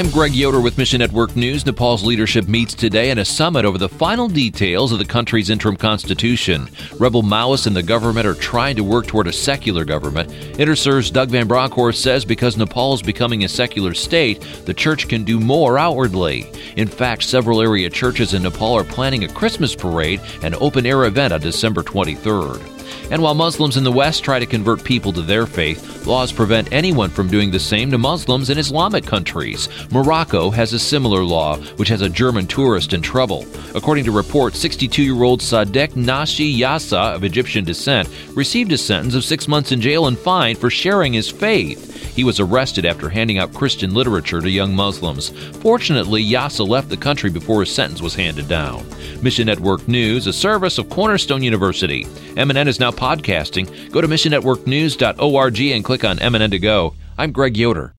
I'm Greg Yoder with Mission Network News. Nepal's leadership meets today at a summit over the final details of the country's interim constitution. Rebel Maoists and the government are trying to work toward a secular government. InterSer's Doug Van Bronckhorst says because Nepal is becoming a secular state, the church can do more outwardly. In fact, several area churches in Nepal are planning a Christmas parade and open-air event on December 23rd. And while Muslims in the West try to convert people to their faith, laws prevent anyone from doing the same to Muslims in Islamic countries. Morocco has a similar law, which has a German tourist in trouble. According to reports, 62-year-old Sadek Nashi Yassa of Egyptian descent received a sentence of 6 months in jail and fined for sharing his faith. He was arrested after handing out Christian literature to young Muslims. Fortunately, Yassa left the country before his sentence was handed down. Mission Network News, a service of Cornerstone University. MNN is now podcasting. Go to missionnetworknews.org and click on MNN to go. I'm Greg Yoder.